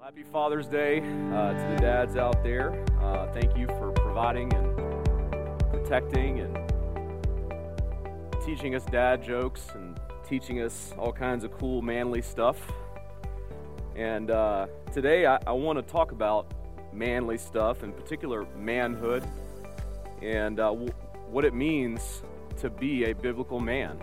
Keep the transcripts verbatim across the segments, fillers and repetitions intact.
Happy Father's Day uh, to the dads out there. Uh, thank you for providing and protecting and teaching us dad jokes and teaching us all kinds of cool manly stuff. And uh, today I, I want to talk about manly stuff, in particular manhood, and uh, w- what it means to be a biblical man.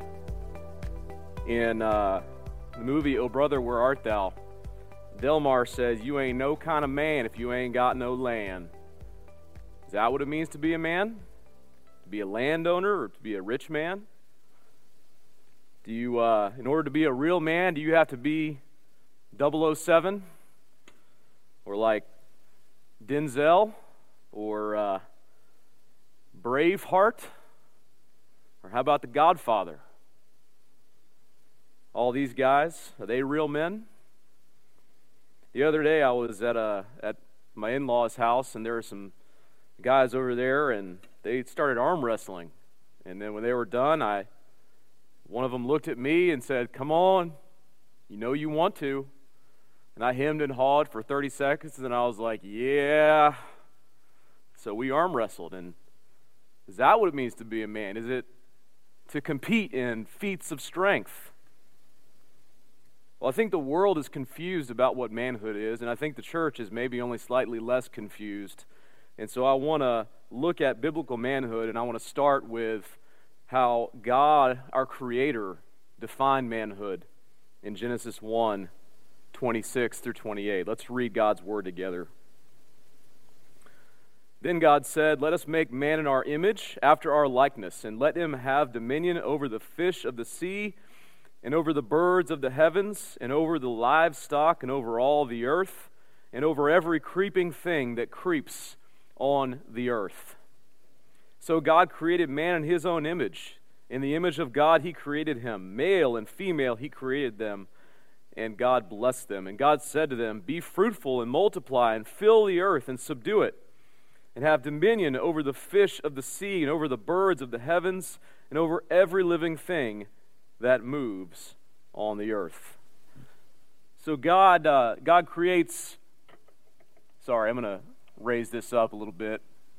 In uh, the movie Oh Brother, Where Art Thou?, Delmar says, "You ain't no kind of man if you ain't got no land." Is that what it means to be a man? To be a landowner or to be a rich man? Do you, uh, in order to be a real man, do you have to be double oh seven? Or like Denzel? Or uh, Braveheart? Or how about The Godfather? All these guys, are they real men? The other day I was at a at my in-laws' house, and there were some guys over there, and they started arm wrestling. And then when they were done, I one of them looked at me and said, "Come on, you know you want to." And I hemmed and hawed for thirty seconds, and I was like, "Yeah." So we arm wrestled, and is that what it means to be a man? Is it to compete in feats of strength? Well, I think the world is confused about what manhood is, and I think the church is maybe only slightly less confused. And so I want to look at biblical manhood, and I want to start with how God, our Creator, defined manhood in Genesis one, twenty-six through twenty-eight. Let's read God's Word together. Then God said, "Let us make man in our image, after our likeness, and let him have dominion over the fish of the sea, and over the birds of the heavens, and over the livestock, and over all the earth, and over every creeping thing that creeps on the earth." So God created man in his own image. In the image of God he created him. Male and female he created them, and God blessed them. And God said to them, "Be fruitful and multiply, and fill the earth, and subdue it, and have dominion over the fish of the sea, and over the birds of the heavens, and over every living thing that moves on the earth." So God, uh, God creates, sorry, I'm going to raise this up a little bit.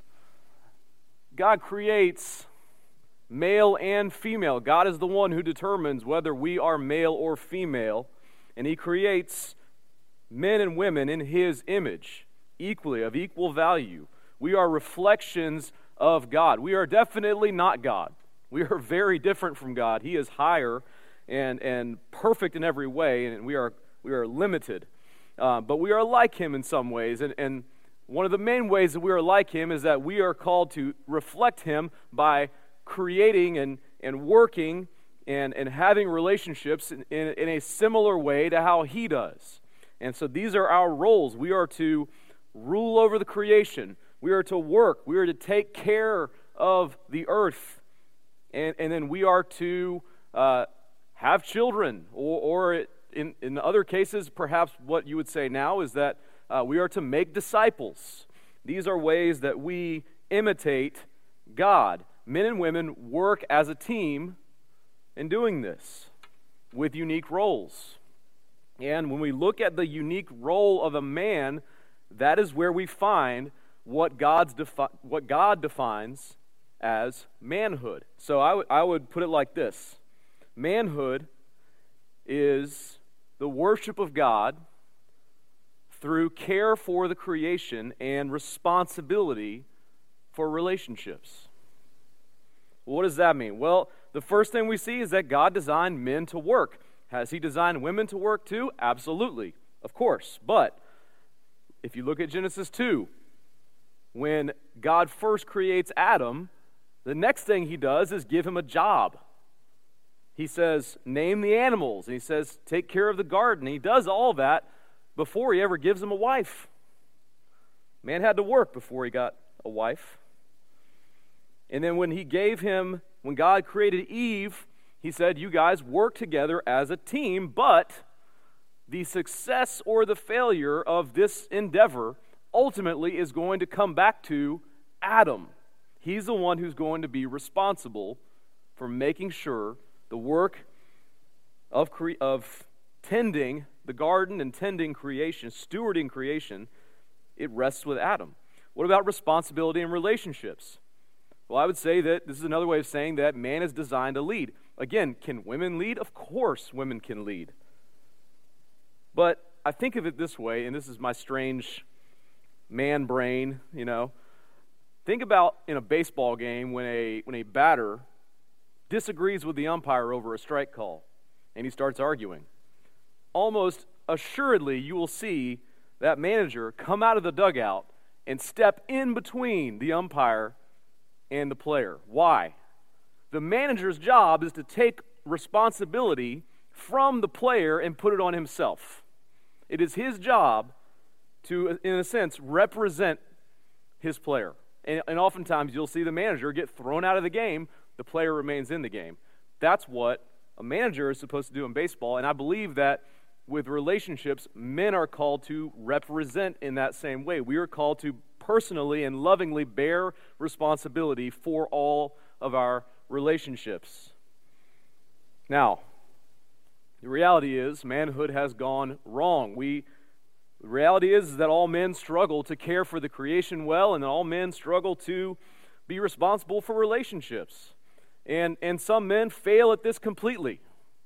God creates male and female. God is the one who determines whether we are male or female, and he creates men and women in his image, equally, of equal value. We are reflections of God. We are definitely not God. We are very different from God. He is higher and and perfect in every way, and we are we are limited. Uh, but we are like him in some ways, and, and one of the main ways that we are like him is that we are called to reflect him by creating and, and working and, and having relationships in, in, in a similar way to how he does. And so these are our roles. We are to rule over the creation. We are to work. We are to take care of the earth. And, and then we are to uh, have children, or, or in, in other cases, perhaps what you would say now is that uh, we are to make disciples. These are ways that we imitate God. Men and women work as a team in doing this with unique roles. And when we look at the unique role of a man, that is where we find what God's defi- what God defines as manhood. So I, w- I would put it like this. Manhood is the worship of God through care for the creation and responsibility for relationships. What does that mean? Well, the first thing we see is that God designed men to work. Has he designed women to work too? Absolutely, of course. But if you look at Genesis two, when God first creates Adam, the next thing he does is give him a job. He says, name the animals. And he says, take care of the garden. He does all that before he ever gives him a wife. Man had to work before he got a wife. And then when he gave him, when God created Eve, he said, you guys work together as a team, but the success or the failure of this endeavor ultimately is going to come back to Adam. He's the one who's going to be responsible for making sure the work of, cre- of tending the garden and tending creation, stewarding creation, it rests with Adam. What about responsibility in relationships? Well, I would say that this is another way of saying that man is designed to lead. Again, can women lead? Of course women can lead. But I think of it this way, and this is my strange man brain, you know. Think about in a baseball game when a when a batter disagrees with the umpire over a strike call, and he starts arguing. Almost assuredly, you will see that manager come out of the dugout and step in between the umpire and the player. Why? The manager's job is to take responsibility from the player and put it on himself. It is his job to, in a sense, represent his player. And, and oftentimes you'll see the manager get thrown out of the game, the player remains in the game. That's what a manager is supposed to do in baseball, and I believe that with relationships, men are called to represent in that same way. We are called to personally and lovingly bear responsibility for all of our relationships. Now, the reality is manhood has gone wrong. We, the reality is that all men struggle to care for the creation well, and all men struggle to be responsible for relationships. And, and some men fail at this completely.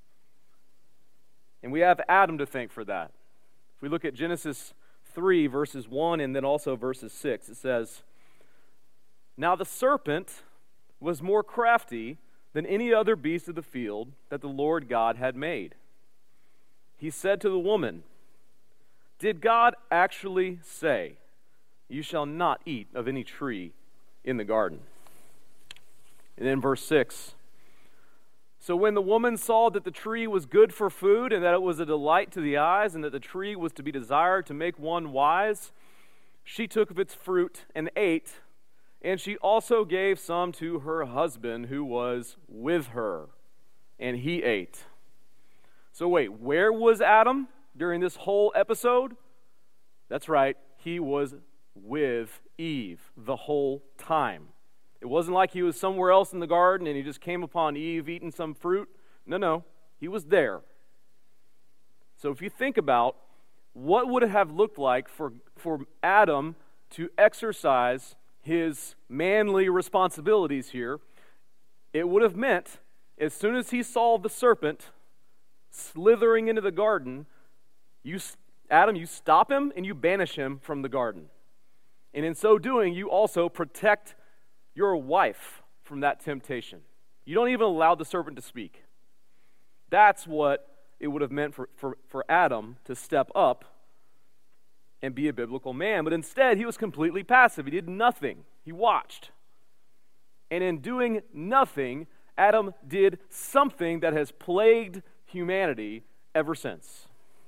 And we have Adam to thank for that. If we look at Genesis three, verses one, and then also verses six, it says, "Now the serpent was more crafty than any other beast of the field that the Lord God had made. He said to the woman, 'Did God actually say, you shall not eat of any tree in the garden?'" And then verse six, "So when the woman saw that the tree was good for food, and that it was a delight to the eyes, and that the tree was to be desired to make one wise, she took of its fruit and ate, and she also gave some to her husband who was with her, and he ate." So wait, where was Adam during this whole episode? That's right, he was with Eve the whole time. It wasn't like he was somewhere else in the garden and he just came upon Eve eating some fruit. No, no, he was there. So if you think about what would it have looked like for, for Adam to exercise his manly responsibilities here, it would have meant as soon as he saw the serpent slithering into the garden, you, Adam, you stop him and you banish him from the garden. And in so doing, you also protect your wife from that temptation. You don't even allow the serpent to speak. That's what it would have meant for, for, for Adam to step up and be a biblical man. But instead, he was completely passive. He did nothing. He watched. And in doing nothing, Adam did something that has plagued humanity ever since.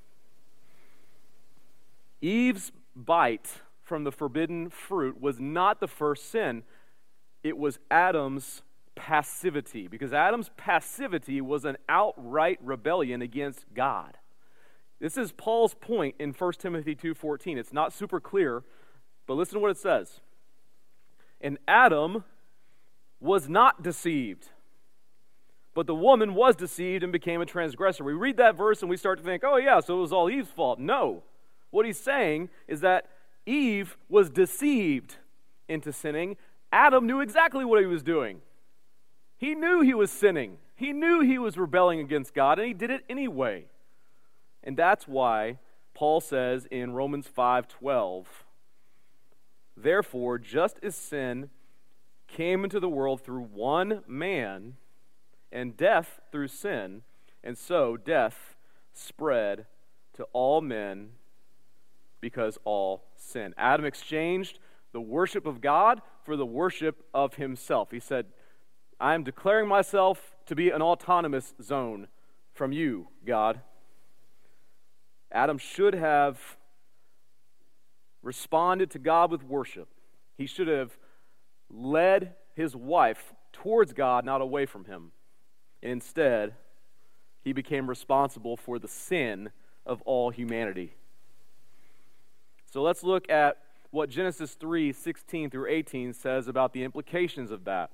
Eve's bite from the forbidden fruit was not the first sin. It was Adam's passivity, because Adam's passivity was an outright rebellion against God. This is Paul's point in First Timothy two fourteen. It's not super clear, but listen to what it says. "And Adam was not deceived, but the woman was deceived and became a transgressor." We read that verse and we start to think, oh yeah, so it was all Eve's fault. No. What he's saying is that Eve was deceived into sinning. Adam knew exactly what he was doing. He knew he was sinning. He knew he was rebelling against God, and he did it anyway. And that's why Paul says in Romans five twelve, "Therefore, just as sin came into the world through one man, and death through sin, and so death spread to all men because all sin." Adam exchanged the worship of God for the worship of himself. He said, "I am declaring myself to be an autonomous zone from you, God." Adam should have responded to God with worship. He should have led his wife towards God, not away from him. And instead, he became responsible for the sin of all humanity. So let's look at what Genesis three sixteen through eighteen says about the implications of that.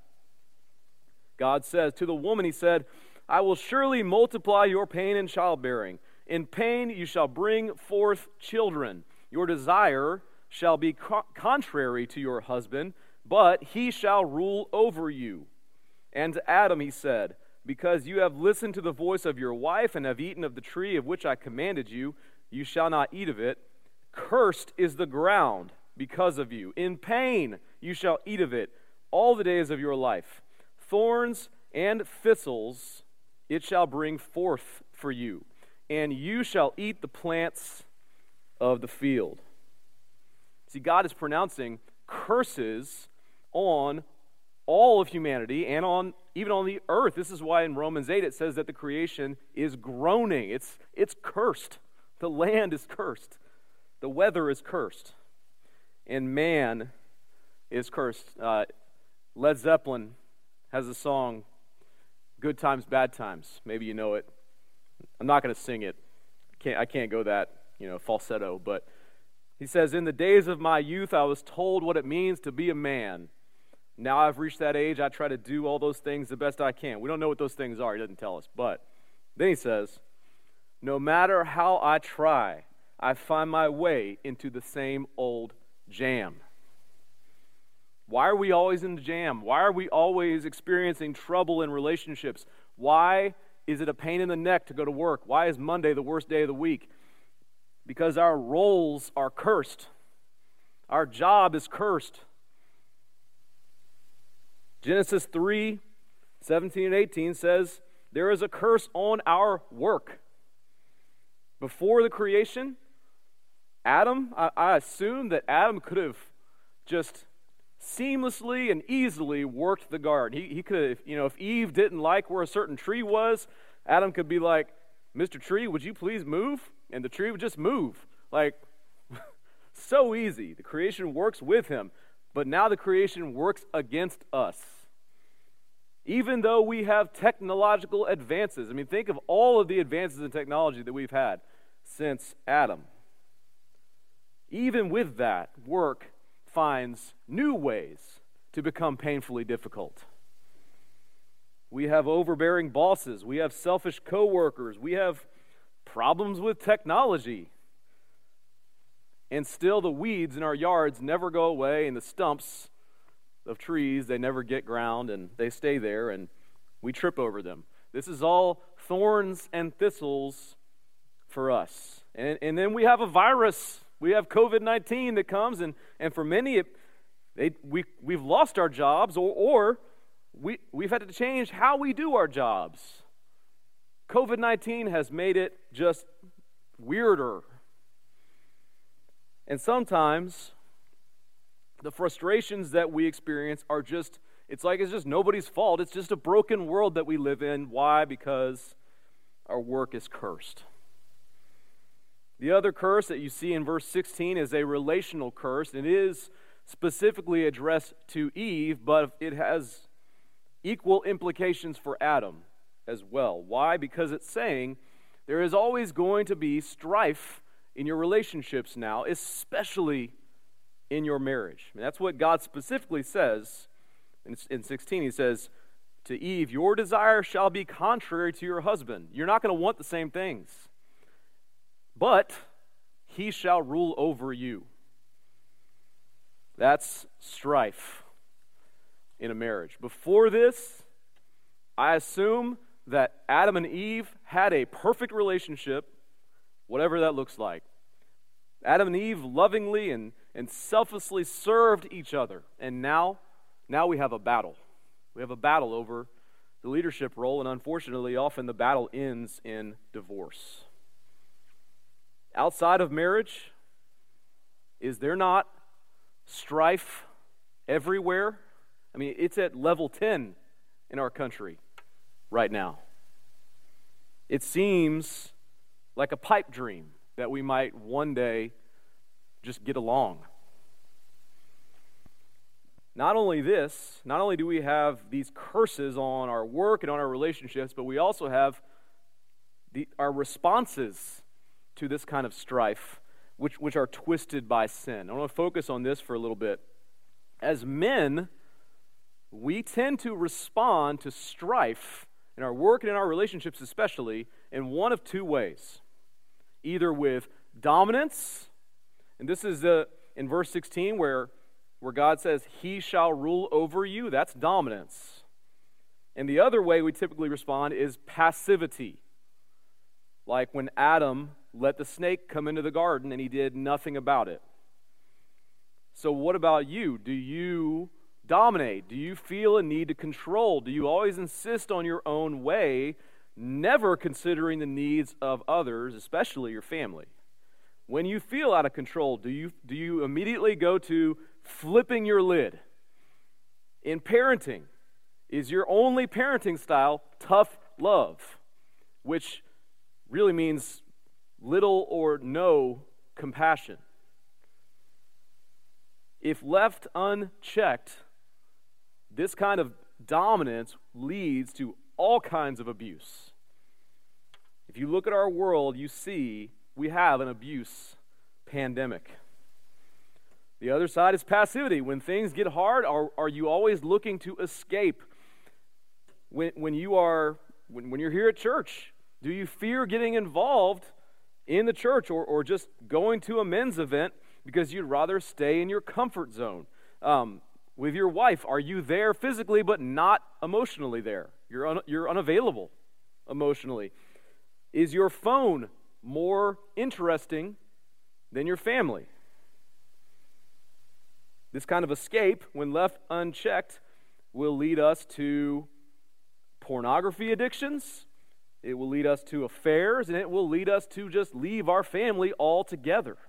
God says, "To the woman he said, I will surely multiply your pain in childbearing. In pain you shall bring forth children. Your desire shall be co- contrary to your husband, but he shall rule over you. And to Adam he said, because you have listened to the voice of your wife and have eaten of the tree of which I commanded you, you shall not eat of it. Cursed is the ground because of you. In pain you shall eat of it all the days of your life. Thorns and thistles it shall bring forth for you, and you shall eat the plants of the field. See, God is pronouncing curses on all of humanity and on even on the earth. This is why in Romans eight it says that the creation is groaning. It's, it's cursed. The land is cursed. The weather is cursed. And man is cursed. Uh, Led Zeppelin has a song, Good Times, Bad Times. Maybe you know it. I'm not going to sing it. I can't, I can't go that, you know, falsetto. But he says, in the days of my youth, I was told what it means to be a man. Now I've reached that age, I try to do all those things the best I can. We don't know what those things are. He doesn't tell us. But then he says, no matter how I try, I find my way into the same old jam. Why are we always in the jam? Why are we always experiencing trouble in relationships? Why is it a pain in the neck to go to work? Why is Monday the worst day of the week? Because our roles are cursed. Our job is cursed. Genesis three, seventeen and eighteen says, there is a curse on our work. Before the creation, Adam, I, I assume that Adam could have just seamlessly and easily worked the garden. He, he could have, you know, if Eve didn't like where a certain tree was, Adam could be like, Mister Tree, would you please move? And the tree would just move. Like, so easy. The creation works with him, but now the creation works against us. Even though we have technological advances. I mean, think of all of the advances in technology that we've had since Adam. Even with that, work finds new ways to become painfully difficult. We have overbearing bosses. We have selfish coworkers. We have problems with technology. And still the weeds in our yards never go away, and the stumps of trees, they never get ground, and they stay there, and we trip over them. This is all thorns and thistles for us. And, and then we have a virus. We have covid nineteen that comes, and, and for many, it, they, we, we've lost our jobs, or, or we, we've had to change how we do our jobs. covid nineteen has made it just weirder. And sometimes the frustrations that we experience are just, it's like it's just nobody's fault. It's just a broken world that we live in. Why? Because our work is cursed. The other curse that you see in verse sixteen is a relational curse. It is specifically addressed to Eve, but it has equal implications for Adam as well. Why? Because it's saying there is always going to be strife in your relationships now, especially in your marriage. And that's what God specifically says in sixteen. He says to Eve, your desire shall be contrary to your husband. You're not going to want the same things. But he shall rule over you. That's strife in a marriage. Before this, I assume that Adam and Eve had a perfect relationship, whatever that looks like. Adam and Eve lovingly and, and selflessly served each other. And now, now we have a battle. We have a battle over the leadership role, and unfortunately, often the battle ends in divorce. Outside of marriage, is there not strife everywhere? I mean, it's at level ten in our country right now. It seems like a pipe dream that we might one day just get along. Not only this, not only do we have these curses on our work and on our relationships, but we also have the, our responses to this kind of strife, which, which are twisted by sin. I want to focus on this for a little bit. As men, we tend to respond to strife in our work and in our relationships especially in one of two ways. either with dominance, and this is uh, in verse sixteen where, where God says, he shall rule over you. That's dominance. And the other way we typically respond is passivity. Like when Adam let the snake come into the garden and he did nothing about it. So what about you? Do you dominate? Do you feel a need to control? Do you always insist on your own way, never considering the needs of others, especially your family? When you feel out of control, do you, do you immediately go to flipping your lid? In parenting, is your only parenting style tough love, which really means little or no compassion? If left unchecked, this kind of dominance leads to all kinds of abuse. If you look at our world, you see we have an abuse pandemic. The other side is passivity. When things get hard, are, are you always looking to escape? When, when you are, when, when you're here at church, do you fear getting involved in the church or, or just going to a men's event because you'd rather stay in your comfort zone? Um, with your wife, are you there physically but not emotionally there? You're, un, you're unavailable emotionally. Is your phone more interesting than your family? This kind of escape, when left unchecked, will lead us to pornography addictions. It will lead us to affairs, and it will lead us to just leave our family altogether.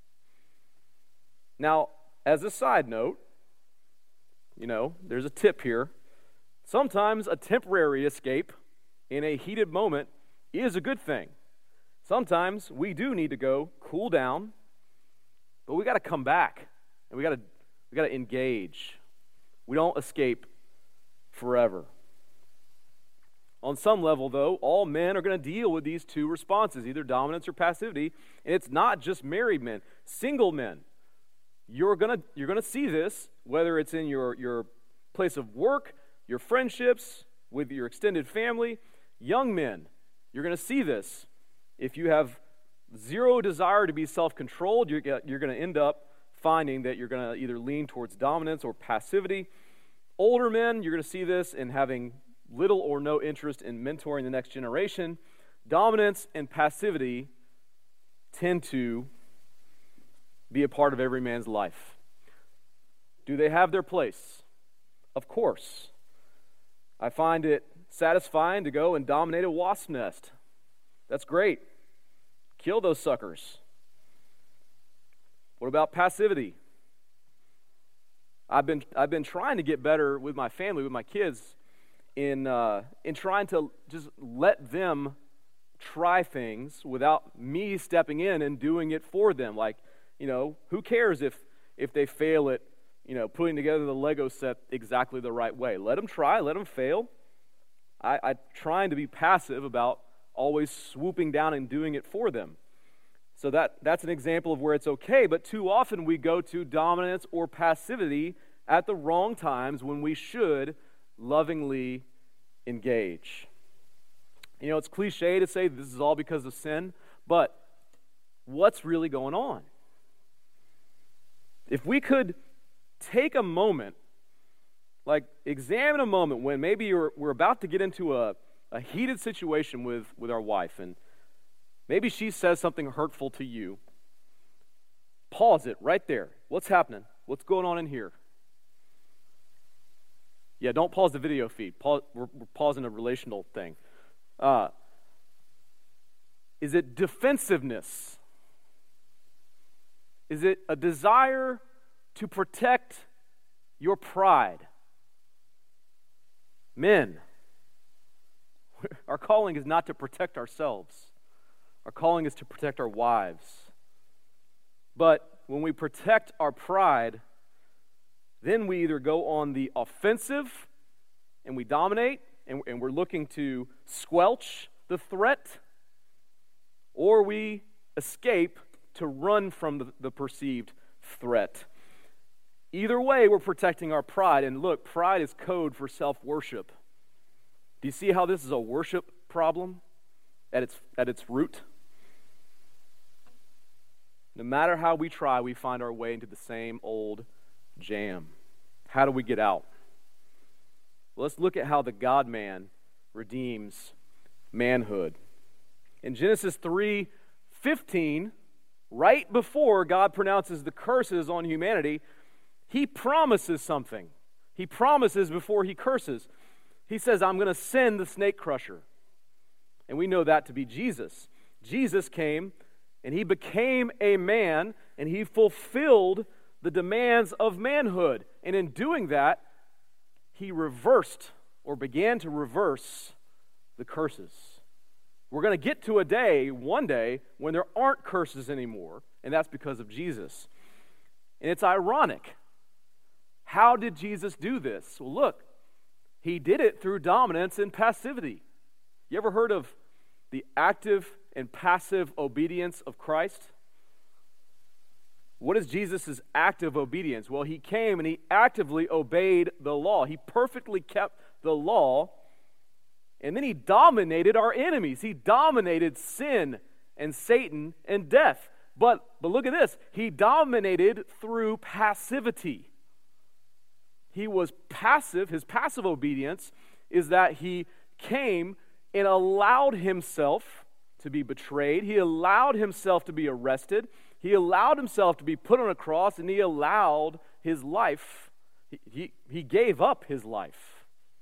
Now, as a side note, you know, there's a tip here. Sometimes a temporary escape in a heated moment is a good thing. Sometimes we do need to go cool down, but we got to come back, and we got to we got to engage. We don't escape forever. On some level, though, all men are going to deal with these two responses, either dominance or passivity, and it's not just married men. Single men, you're going to you're going to see this, whether it's in your, your place of work, your friendships, with your extended family. Young men, you're going to see this. If you have zero desire to be self-controlled, you're, you're going to end up finding that you're going to either lean towards dominance or passivity. Older men, you're going to see this in having little or no interest in mentoring the next generation. Dominance and passivity tend to be a part of every man's life. Do they have their place? Of course. I find it satisfying to go and dominate a wasp nest. That's great. Kill those suckers. What about passivity? I've been I've been trying to get better with my family, with my kids, in uh, in trying to just let them try things without me stepping in and doing it for them. Like, you know, who cares if if they fail at, you know, putting together the Lego set exactly the right way? Let them try, let them fail. I, I'm trying to be passive about always swooping down and doing it for them. So that, that's an example of where it's okay, but too often we go to dominance or passivity at the wrong times when we should lovingly engage. You know, it's cliche to say this is all because of sin, but what's really going on? If we could take a moment, like examine a moment when maybe you're, we're about to get into a, a heated situation with, with our wife, and maybe she says something hurtful to you. Pause it right there. What's happening? What's going on in here? Yeah, don't pause the video feed. Pause, we're, we're pausing a relational thing. Uh, is it defensiveness? Is it a desire to protect your pride? Men, our calling is not to protect ourselves. Our calling is to protect our wives. But when we protect our pride, then we either go on the offensive and we dominate and, and we're looking to squelch the threat, or we escape to run from the, the perceived threat. Either way, we're protecting our pride. And look, pride is code for self-worship. Do you see how this is a worship problem at its, at its root? No matter how we try, we find our way into the same old jam. How do we get out? Well, let's look at how the God-man redeems manhood. In Genesis three fifteen, right before God pronounces the curses on humanity, he promises something. He promises before he curses. He says, I'm going to send the snake crusher. And we know that to be Jesus. Jesus came and he became a man and he fulfilled the demands of manhood. And in doing that, he reversed or began to reverse the curses. We're going to get to a day, one day, when there aren't curses anymore, and that's because of Jesus. And it's ironic. How did Jesus do this? Well, look, he did it through dominance and passivity. You ever heard of the active and passive obedience of Christ? What is Jesus' active obedience? Well, he came and he actively obeyed the law. He perfectly kept the law, and then he dominated our enemies. He dominated sin and Satan and death. But, but look at this. He dominated through passivity. He was passive. His passive obedience is that he came and allowed himself to be betrayed. He allowed himself to be arrested. He allowed himself to be put on a cross, and he allowed his life. He, he, he gave up his life.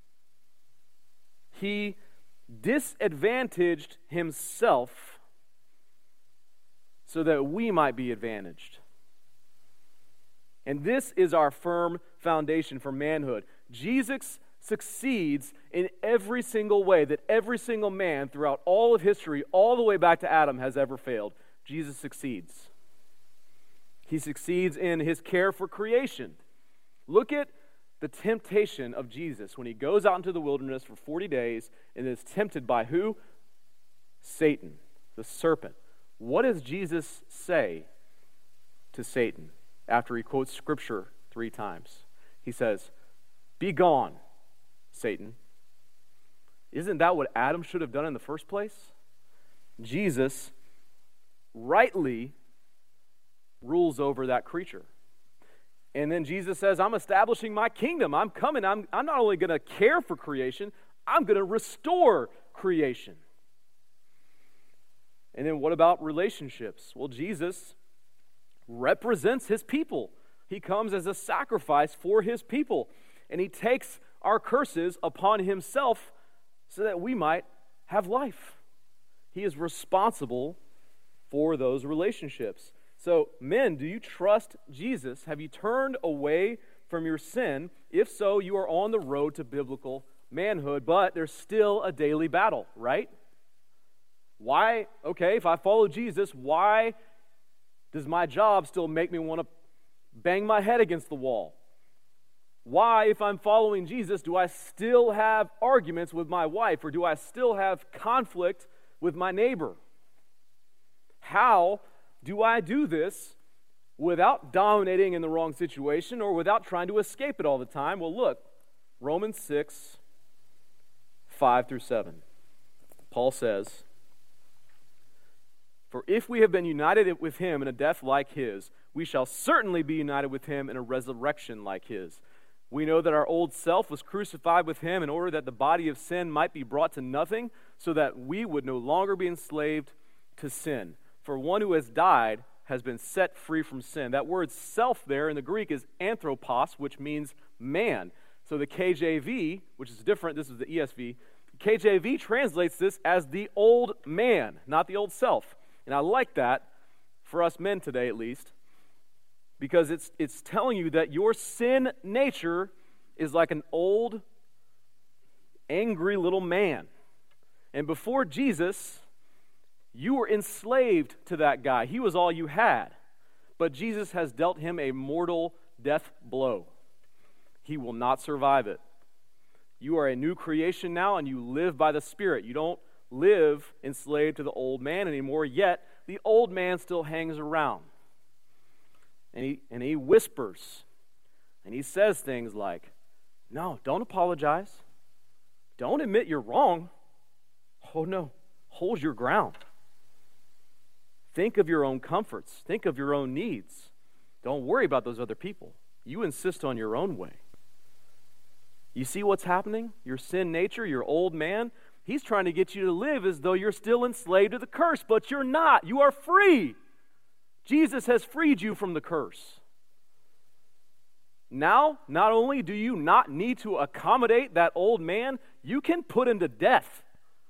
He disadvantaged himself so that we might be advantaged. And this is our firm foundation for manhood. Jesus succeeds in every single way that every single man throughout all of history, all the way back to Adam, has ever failed. Jesus succeeds. He succeeds in his care for creation. Look at the temptation of Jesus when he goes out into the wilderness for forty days and is tempted by who? Satan, the serpent. What does Jesus say to Satan after he quotes Scripture three times? He says, "Be gone, Satan." Isn't that what Adam should have done in the first place? Jesus rightly rules over that creature. And then Jesus says, I'm establishing my kingdom. I'm coming. I'm, I'm not only going to care for creation, I'm going to restore creation. And then what about relationships? Well, Jesus represents his people. He comes as a sacrifice for his people. And he takes our curses upon himself so that we might have life. He is responsible for those relationships. So, men, do you trust Jesus? Have you turned away from your sin? If so, you are on the road to biblical manhood, but there's still a daily battle, right? Why, okay, if I follow Jesus, why does my job still make me want to bang my head against the wall? Why, if I'm following Jesus, do I still have arguments with my wife, or do I still have conflict with my neighbor? How do I do this without dominating in the wrong situation or without trying to escape it all the time? Well, look, Romans six, five through seven. Paul says, "For if we have been united with him in a death like his, we shall certainly be united with him in a resurrection like his. We know that our old self was crucified with him in order that the body of sin might be brought to nothing, so that we would no longer be enslaved to sin. For one who has died has been set free from sin." That word self there in the Greek is anthropos, which means man. So the K J V, which is different, this is the E S V, K J V translates this as the old man, not the old self. And I like that, for us men today at least, because it's it's telling you that your sin nature is like an old, angry little man. And before Jesus, you were enslaved to that guy. He was all you had. But Jesus has dealt him a mortal death blow. He will not survive it. You are a new creation now, and you live by the Spirit. You don't live enslaved to the old man anymore, yet the old man still hangs around. And he, and he whispers, and he says things like, "No, don't apologize. Don't admit you're wrong. Oh no, hold your ground. Think of your own comforts. Think of your own needs. Don't worry about those other people. You insist on your own way. You see what's happening? Your sin nature, your old man, he's trying to get you to live as though you're still enslaved to the curse, but you're not. You are free. Jesus has freed you from the curse. Now, not only do you not need to accommodate that old man, you can put him to death.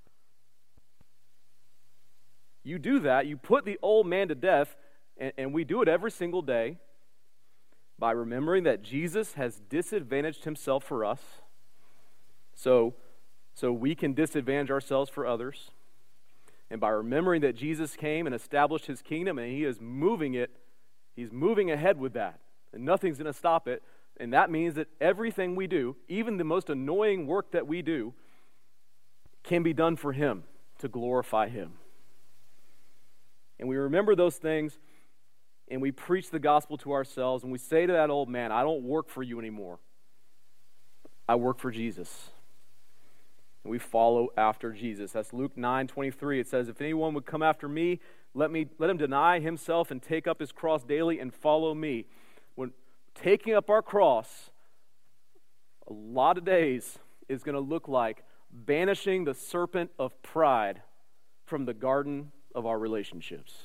You do that, you put the old man to death, and, and we do it every single day by remembering that Jesus has disadvantaged himself for us, so, so we can disadvantage ourselves for others. And by remembering that Jesus came and established his kingdom, and he is moving it, he's moving ahead with that, and nothing's going to stop it. And that means that everything we do, even the most annoying work that we do, can be done for him, to glorify him. And we remember those things, and we preach the gospel to ourselves, and we say to that old man, I don't work for you anymore. I work for Jesus. And we follow after Jesus. That's Luke nine twenty-three. It says, if anyone would come after me, let me let him deny himself and take up his cross daily and follow me. When taking up our cross, a lot of days is going to look like banishing the serpent of pride from the garden of our relationships.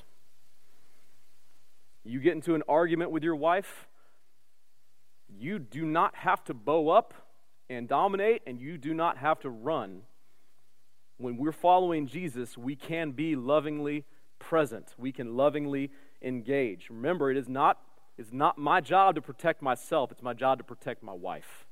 You get into an argument with your wife, you do not have to bow up and dominate, and you do not have to run. When we're following Jesus, we can be lovingly present. We can lovingly engage. Remember, it is not, it's not my job to protect myself. It's my job to protect my wife.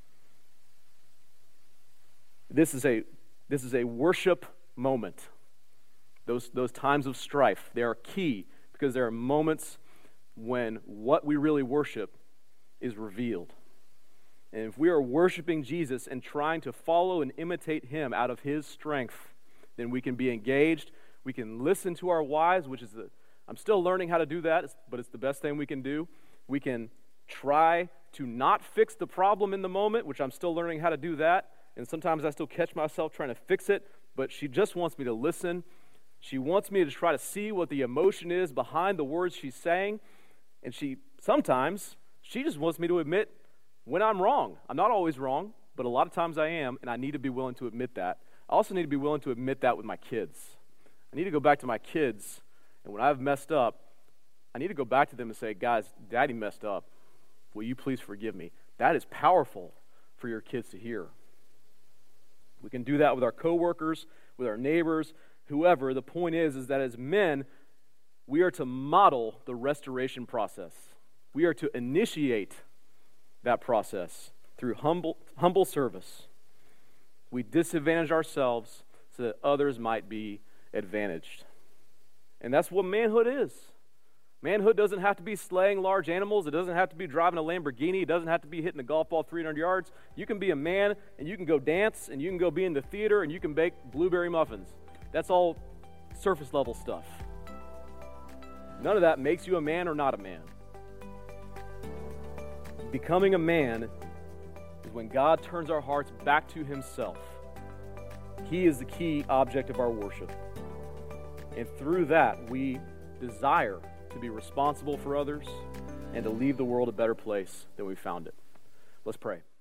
This is a, this is a worship moment. Those, those times of strife, they are key because there are moments when what we really worship is revealed. And if we are worshiping Jesus and trying to follow and imitate him out of his strength, then we can be engaged. We can listen to our wives, which is the, I'm still learning how to do that, but it's the best thing we can do. We can try to not fix the problem in the moment, which I'm still learning how to do that. And sometimes I still catch myself trying to fix it, but she just wants me to listen. She wants me to try to see what the emotion is behind the words she's saying. And she, sometimes, she just wants me to admit when I'm wrong. I'm not always wrong, but a lot of times I am, and I need to be willing to admit that. I also need to be willing to admit that with my kids. I need to go back to my kids, and when I've messed up, I need to go back to them and say, guys, Daddy messed up. Will you please forgive me? That is powerful for your kids to hear. We can do that with our coworkers, with our neighbors, whoever. The point is, is that as men, we are to model the restoration process. We are to initiate that process through humble, humble service. We disadvantage ourselves so that others might be advantaged. And that's what manhood is. Manhood doesn't have to be slaying large animals. It doesn't have to be driving a Lamborghini. It doesn't have to be hitting a golf ball three hundred yards. You can be a man, and you can go dance, and you can go be in the theater, and you can bake blueberry muffins. That's all surface level stuff. None of that makes you a man or not a man. Becoming a man is when God turns our hearts back to himself. He is the key object of our worship. And through that, we desire to be responsible for others and to leave the world a better place than we found it. Let's pray.